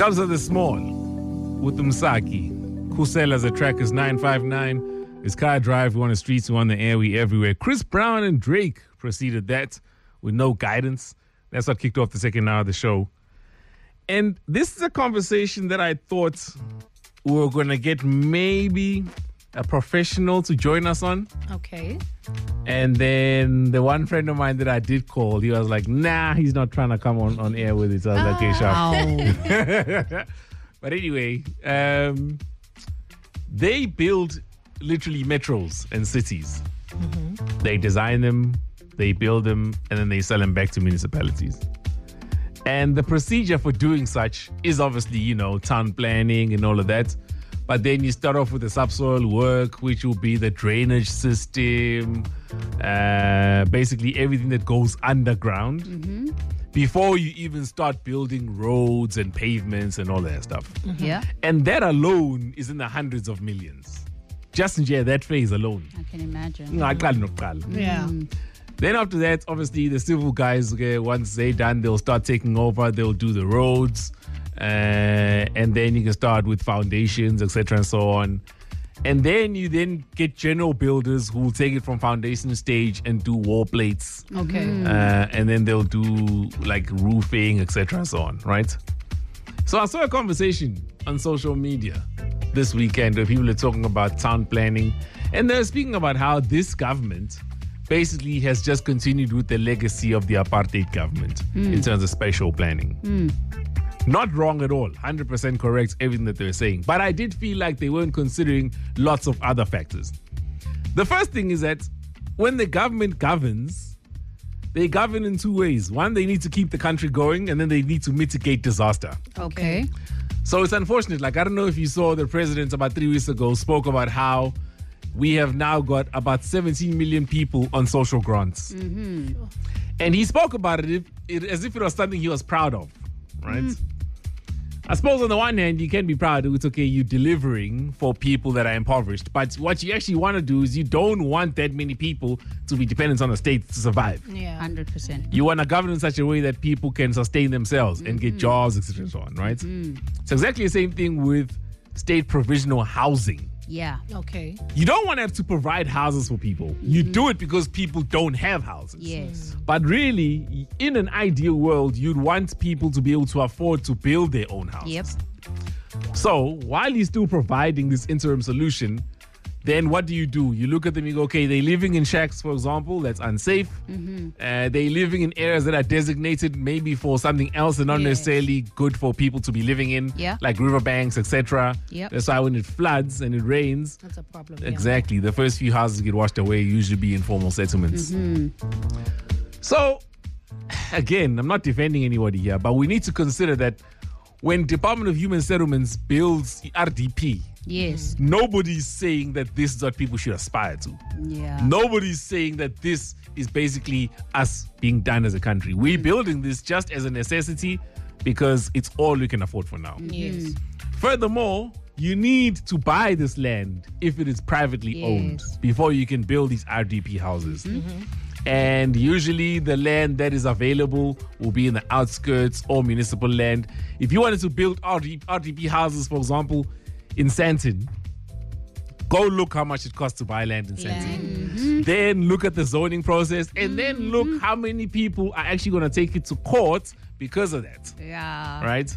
Comes of the Small with Umsaki. Khusela's the track is 959. It's Car Drive. We on the streets, we on the air, we everywhere. Chris Brown and Drake preceded that with No Guidance. That's what kicked off the second hour of the show. And this is a conversation that I thought we were going to get maybe a professional to join us on. Okay. And then the one friend of mine that I did call, he was like, nah, he's not trying to come on air with it. So I was like, okay, sure. But anyway, they build literally metros and cities. Mm-hmm. They design them, they build them, and then they sell them back to municipalities. And the procedure for doing such is obviously, town planning and all of that. But then you start off with the subsoil work, which will be the drainage system, basically everything that goes underground, before you even start building roads and pavements and all that stuff. Mm-hmm. Yeah. And that alone is in the hundreds of millions. Just in that phase alone. I can imagine. Yeah. Then after that, obviously, the civil guys, once they're done, they'll start taking over. They'll do the roads. And then you can start with foundations, etc. and so on. And then you get general builders who will take it from foundation stage and do wall plates. Okay. And then they'll do like roofing, etc. and so on, right? So I saw a conversation on social media this weekend where people are talking about town planning. And they're speaking about how this government basically has just continued with the legacy of the apartheid government in terms of spatial planning. Not wrong at all. 100% correct, everything that they're saying. But I did feel like they weren't considering lots of other factors. The first thing is that when the government governs, they govern in two ways. One, they need to keep the country going, and then they need to mitigate disaster. Okay. So it's unfortunate. Like, I don't know if you saw the president about 3 weeks ago spoke about how we have now got about 17 million people on social grants. Mm-hmm. And he spoke about it as if it was something he was proud of, right? I suppose on the one hand, you can be proud it's okay, you're delivering for people that are impoverished. But what you actually want to do is you don't want that many people to be dependent on the state to survive. Yeah. 100%. You want to govern in such a way that people can sustain themselves and get jobs, etc. and so on, right? It's exactly the same thing with state provisional housing. Yeah. Okay. You don't want to have to provide houses for people. You do it because people don't have houses. Yes. But really, in an ideal world, you'd want people to be able to afford to build their own houses. Yep. So while you're still providing this interim solution, then what do? You look at them, you go, okay, they're living in shacks, for example, that's unsafe. They're living in areas that are designated maybe for something else and not necessarily good for people to be living in, like riverbanks, etc. Yep. That's why when it floods and it rains, That's a problem. exactly, the first few houses get washed away, usually be informal settlements. So, again, I'm not defending anybody here, but we need to consider that when Department of Human Settlements builds RDP, yes, nobody's saying that this is what people should aspire to. Yeah. Nobody's saying that this is basically us being done as a country. We're building this just as a necessity because it's all we can afford for now. Yes. Furthermore, you need to buy this land if it is privately owned before you can build these RDP houses. And usually the land that is available will be in the outskirts or municipal land. If you wanted to build RDP houses, for example, in Sandton, go look how much it costs to buy land in Sandton. Then look at the zoning process and then look how many people are actually going to take it to court because of that. Yeah. Right?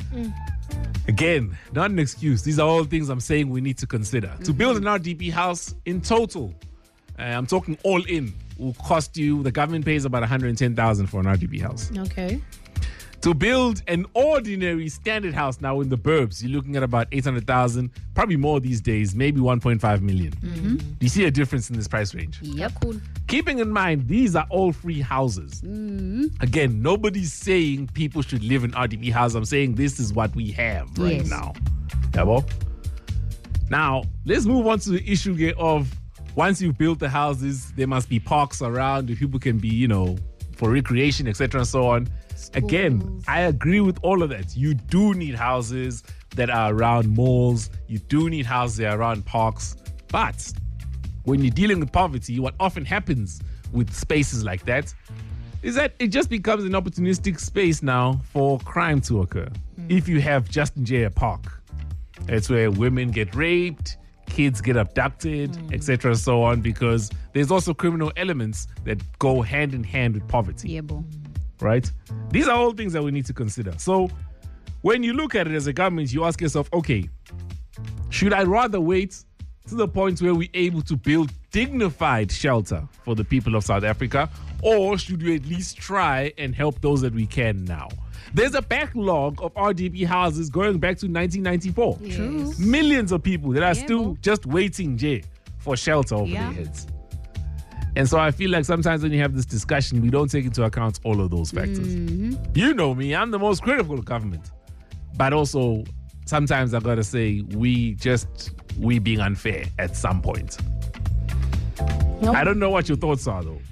Again, not an excuse. These are all things I'm saying we need to consider. To build an RDP house in total, I'm talking all in, will cost you, the government pays about 110,000 for an RDP house. Okay. To build an ordinary standard house now in the burbs, you're looking at about 800,000, probably more these days, maybe 1.5 million. Do you see a difference in this price range? Yep. Cool. Keeping in mind, these are all free houses. Again, nobody's saying people should live in RDP houses. I'm saying this is what we have right now. Yabo? Now, let's move on to the issue here of once you've built the houses, there must be parks around where people can be, for recreation, etc. and so on. Again, I agree with all of that. You do need houses that are around malls. You do need houses that are around parks. But when you're dealing with poverty, what often happens with spaces like that is that it just becomes an opportunistic space now for crime to occur. if you have just Njaya Park. It's where women get raped, kids get abducted, etc. so on, because there's also criminal elements that go hand in hand with poverty. Yeah, boy. Right? These are all things that we need to consider. So when you look at it as a government, you ask yourself, okay, should I rather wait to the point where we're able to build dignified shelter for the people of South Africa, or should we at least try and help those that we can now? There's a backlog of RDP houses going back to 1994. Yes. True. Millions of people that are still just waiting, Jay, for shelter over their heads. And so I feel like sometimes when you have this discussion, we don't take into account all of those factors. You know me, I'm the most critical of government. But also, sometimes I gotta say, we being unfair at some point. Nope. I don't know what your thoughts are, though.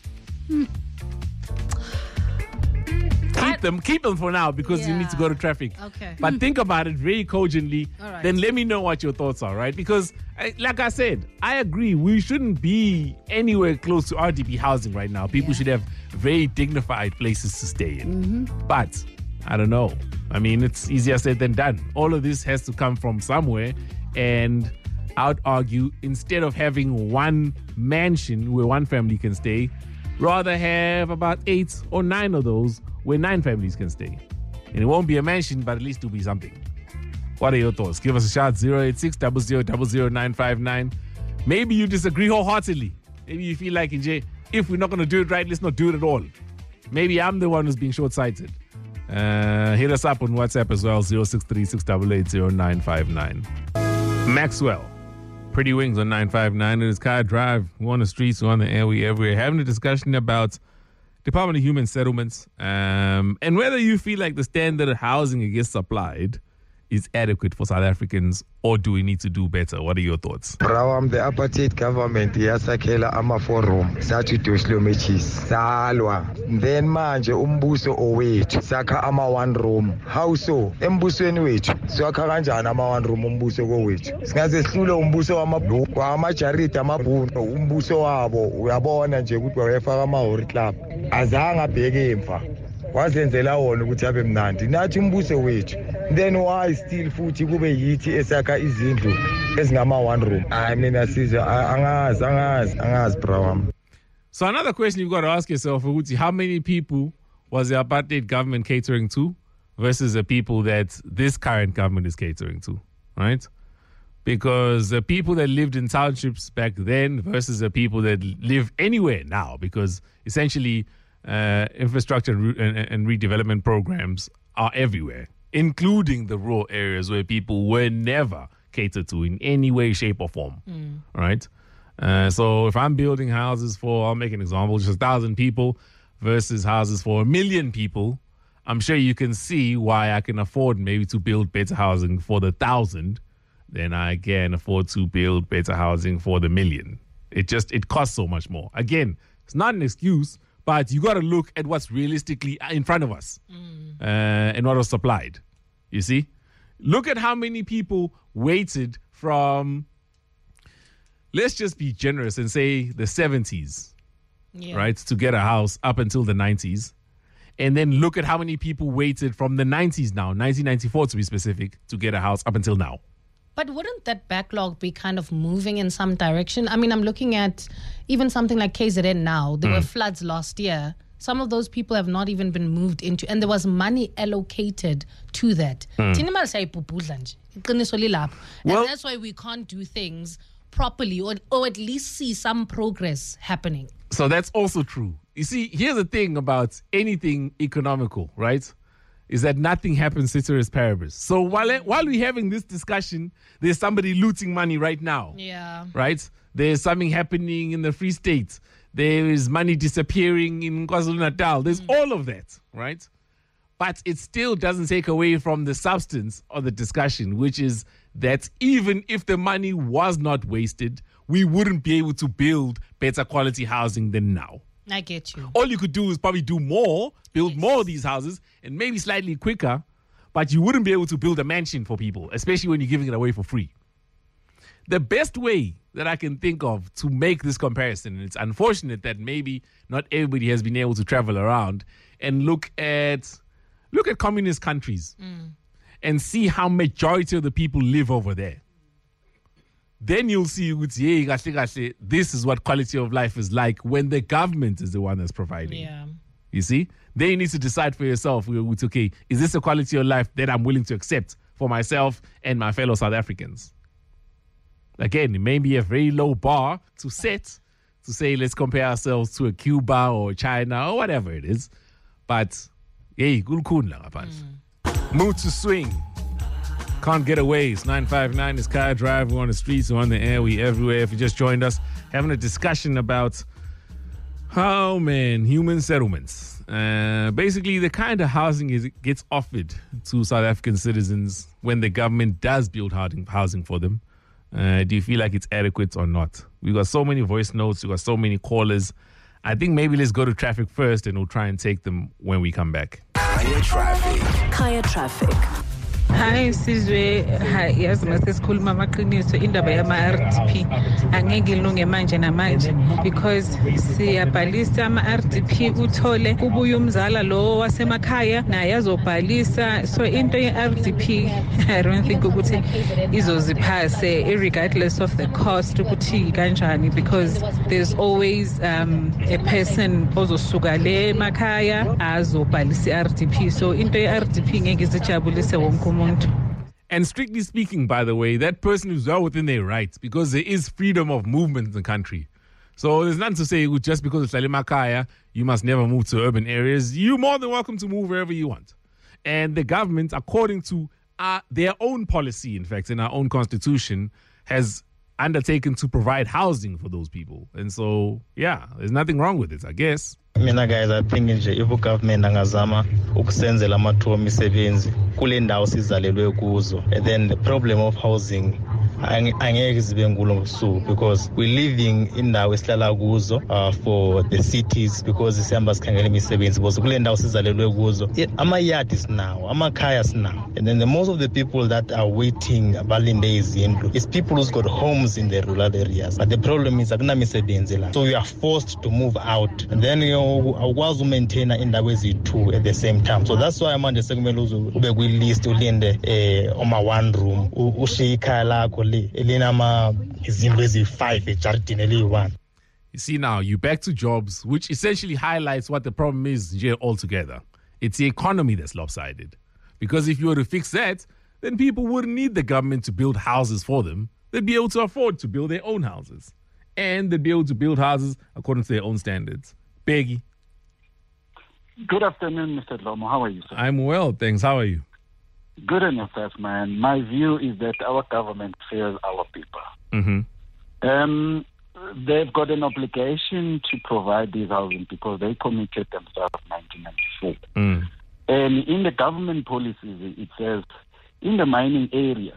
Keep them for now, because you need to go to traffic. Okay. But think about it very cogently. Right. Then let me know what your thoughts are, right? Because, like I said, I agree. We shouldn't be anywhere close to RDP housing right now. People should have very dignified places to stay in. But I don't know. I mean, it's easier said than done. All of this has to come from somewhere. And I would argue, instead of having one mansion where one family can stay, rather have about 8 or 9 of those where 9 families can stay. And it won't be a mansion, but at least it'll be something. What are your thoughts? Give us a shout, 086 00 959. Maybe you disagree wholeheartedly. Maybe you feel like, if we're not going to do it right, let's not do it at all. Maybe I'm the one who's being short-sighted. Hit us up on WhatsApp as well, 063 688 0959. Maxwell, Pretty Wings on 959. It is Car Drive. We're on the streets, we're on the air, we're everywhere. Having a discussion about Department of Human Settlements and whether you feel like the standard of housing it gets supplied is adequate for South Africans, or do we need to do better? What are your thoughts? Brawam, the apartheid government yasakhela ama-4-room sathi doslometshis salwa, then manje umbuso owethu sakha ama-1-room. How so? Embusweni wethu swakha kanjani ama-1-room umbuso kowethu? Singaze sihlule umbuso wamabhuku amajaridi amabhunu umbuso wabo. Uyabona nje ukuthi wayefaka ama-hori club azange abheke emva, wazenzela wona ukuthi abe mnandi. Nathi umbuso wethu, then why still futhi kube yithi esakha izindlu ezingama-1-room? I mean, angazi bro. So another question you've got to ask yourself, how many people was the apartheid government catering to versus the people that this current government is catering to, right? Because the people that lived in townships back then versus the people that live anywhere now, because essentially infrastructure and redevelopment programs are everywhere, including the rural areas where people were never catered to in any way, shape, or form, right? So if I'm building houses for, I'll make an example, just 1,000 people versus houses for 1 million people, I'm sure you can see why I can afford maybe to build better housing for the 1,000 than I can afford to build better housing for the 1 million. It costs so much more. Again, it's not an excuse, but you got to look at what's realistically in front of us and what was supplied. You see? Look at how many people waited from, let's just be generous and say the 70s, right, to get a house up until the 90s. And then look at how many people waited from the 90s now, 1994 to be specific, to get a house up until now. But wouldn't that backlog be kind of moving in some direction? I mean, I'm looking at even something like KZN now. There were floods last year. Some of those people have not even been moved into, and there was money allocated to that. And that's why we can't do things properly or at least see some progress happening. So that's also true. You see, here's the thing about anything economical, right? Is that nothing happens ceteris paribus. So while we're having this discussion, there's somebody looting money right now. Yeah. Right? There's something happening in the Free State. There is money disappearing in KwaZulu-Natal. There's all of that, right? But it still doesn't take away from the substance of the discussion, which is that even if the money was not wasted, we wouldn't be able to build better quality housing than now. I get you. All you could do is probably do more, build more of these houses, and maybe slightly quicker, but you wouldn't be able to build a mansion for people, especially when you're giving it away for free. The best way that I can think of to make this comparison, and it's unfortunate that maybe not everybody has been able to travel around and look at communist countries and see how majority of the people live over there. Then you'll see, this is what quality of life is like when the government is the one that's providing. Yeah. You see? Then you need to decide for yourself, okay, is this a quality of life that I'm willing to accept for myself and my fellow South Africans? Again, it may be a very low bar to set, to say let's compare ourselves to a Cuba or China or whatever it is. But, hey, good. Mood to swing. Can't get away. It's 959. It's Kaya Drive. We're on the streets. We're on the air. We're everywhere. If you just joined us, having a discussion about, human settlements. Basically, the kind of housing gets offered to South African citizens when the government does build housing for them. Do you feel like it's adequate or not? We've got so many voice notes. We've got so many callers. I think maybe let's go to traffic first and we'll try and take them when we come back. Kaya Traffic. Hi Sizwe, yazi masesikhuluma amaqiniso indaba yama-RDP angeke ilunge manje namanje because siyabhalisa ama-RDP uthole kubuye umzala lo wasemakhaya naye azobhalisa, so into ye-RDP I don't think ukuthi izoziphase irregardless of the cost ukuthi kanjani, because there's always a person ozosuka le emakhaya azobhalisa i-RDP, so into ye-RDP ngeke izijabulise wonke umuntu. And strictly speaking, by the way, that person is well within their rights because there is freedom of movement in the country. So there's nothing to say just because it's Makaya, you must never move to urban areas. You're more than welcome to move wherever you want. And the government, according to their own policy, in fact, in our own constitution, has undertaken to provide housing for those people. And so, yeah, there's nothing wrong with it, I guess. Mina guys, I think nje if government angazama ukusenzela amathuba emisebenzi kule ndawo sizalelwe kuzo, and then the problem of housing angeke zibe nkulu ngosuku because we're living indawo esihlala kuzo for the cities because sihamba sikhangela imisebenzi because kule ndawo sizalelwe kuzo ama-yard sinawo, amakhaya sinawo, and then most of the people that are waiting balinde izindlu is people who's got homes in the rural areas, but the problem is akunamisebenzi la, so we are forced to move out, and then awukwazi umaintaina indawo ezi-2 at the same time. So that's why manje sekumele ube kwi-list ulinde oma one room ushiye ikhaya lakho le elinama izindlu ezi-5 ejardini eliyi-1. You see now, you're back to jobs, which essentially highlights what the problem is here altogether. It's the economy that's lopsided. Because if you were to fix that, then people wouldn't need the government to build houses for them. They'd be able to afford to build their own houses. And they'd be able to build houses according to their own standards. Peggy. Good afternoon, Mr. Lomo. How are you, sir? I'm well, thanks. How are you? Good enough, man. My view is that our government fails our people. Mm-hmm. They've got an obligation to provide these housing because they committed themselves in 1994. Mm. And in the government policies, it says in the mining areas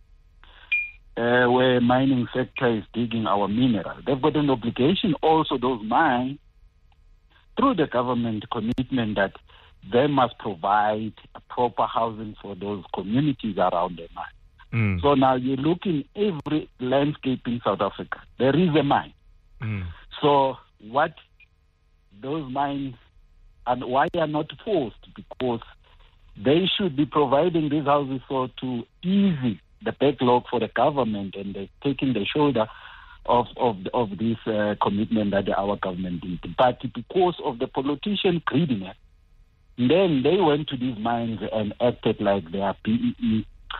where mining sector is digging our mineral, they've got an obligation also, those mines, through the government commitment that they must provide a proper housing for those communities around the mine. Mm. So now you look in every landscape in South Africa, there is a mine. Mm. So what those mines, and why they are not forced? Because they should be providing these houses so to ease the backlog for the government, and they're taking the shoulder of this commitment that our government did. But because of the politician greediness, then they went to these mines and acted like they are PEE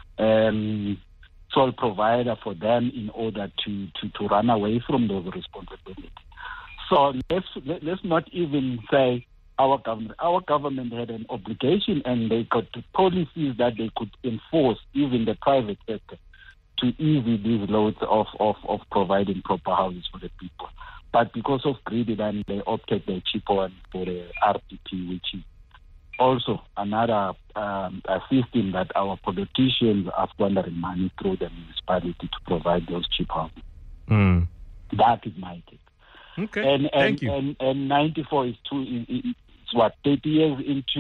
sole provider for them in order to run away from those responsibilities. So let's not even say our government. Our government had an obligation, and they got the policies that they could enforce, even the private sector, to ease these loads of providing proper houses for the people. But because of greed, then they opted the cheaper one for the RDP, which is also another system that our politicians are squandering money through the municipality to provide those cheap houses. Mm. That is my take. Okay, thank you. And 94 is it's what 30 years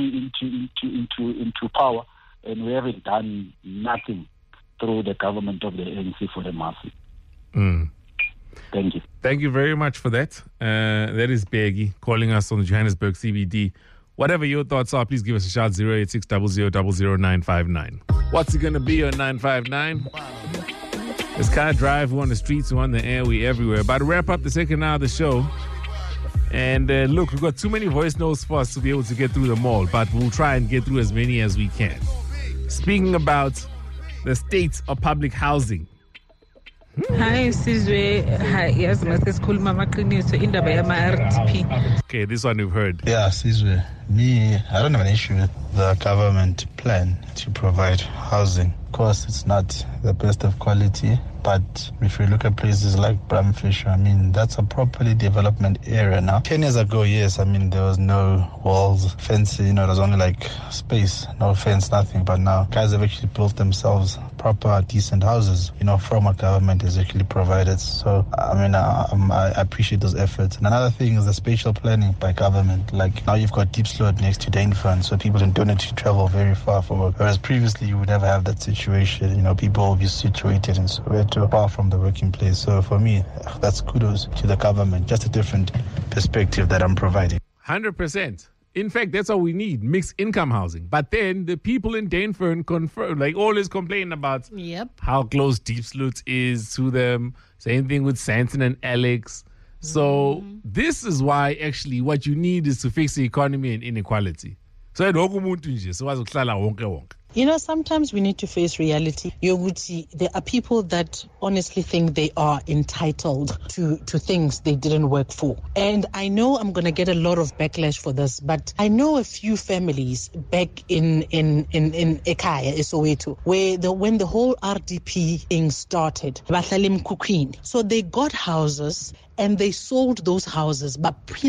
into power, and we haven't done nothing through the government of the ANC for the masses. Mm. Thank you. Thank you very much for that. That is Peggy calling us on the Johannesburg CBD. Whatever your thoughts are, please give us a shout, 086 000959. What's it going to be on 959? It's Kaya Drive. We're on the streets, we're on the air, we're everywhere. About to wrap up the second hour of the show. And look, we've got too many voice notes for us to be able to get through them all, but we'll try and get through as many as we can. Speaking about the state of public housing. Hi Sizwe, hi yazi masesikhuluma amaqiniso indaba yama-RDP. Okay, this one we've heard. Yeah, Sizwe, I don't have an issue with the government plan to provide housing. Of course, it's not the best of quality, but if you look at places like Bramfisher, I mean, that's a properly development area now. 10 years ago, yes, I mean, there was no walls, fence, it was only like space, no fence, nothing. But now guys have actually built themselves proper, decent houses, from what government has actually provided. So, I mean, I appreciate those efforts. And another thing is the spatial planning by government. Like now you've got Deep Sloot next to Dainfern, so people don't need to travel very far for work. Whereas previously you would never have that situation. People will be situated in Soweto, far from the working place. So for me, that's kudos to the government. Just a different perspective that I'm providing. 100%. In fact, that's all we need, mixed income housing. But then the people in Dainfern confirm, always complain about how close Deep Sloot is to them. Same thing with Santon and Alex. So this is why actually what you need is to fix the economy and inequality. So sometimes we need to face reality. There are people that honestly think they are entitled to things they didn't work for. And I know I'm going to get a lot of backlash for this, but I know a few families back in Ekaya, Soweto, where when the whole RDP thing started, so they got houses and they sold those houses, but so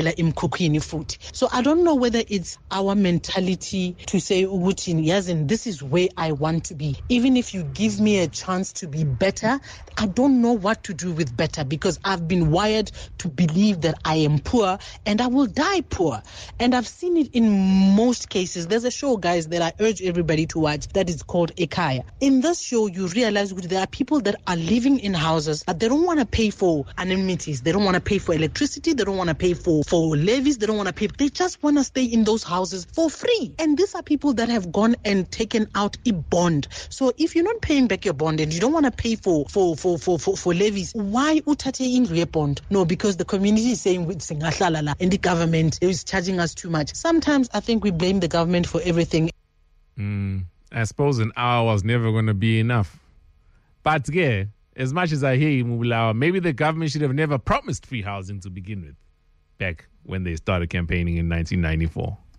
I don't know whether it's our mentality to say, this is where I want to be. Even if you give me a chance to be better, I don't know what to do with better, because I've been wired to believe that I am poor and I will die poor. And I've seen it in most cases. There's a show, guys, that I urge everybody to watch that is called Ekaya. In this show, you realize there are people that are living in houses, but they don't want to pay for amenities. They don't want to pay for electricity. They don't want to pay for levies. They don't want to pay. They just want to stay in those houses for free. And these are people that have gone and taken out a bond. So if you're not paying back your bond and you don't want to pay for levies, why utate in your bond? No, because the community is saying and the government is charging us too much. Sometimes I think we blame the government for everything. I suppose an hour was never going to be enough. But yeah, as much as I hear you, Mubulawa, maybe the government should have never promised free housing to begin with, back when they started campaigning in 1994.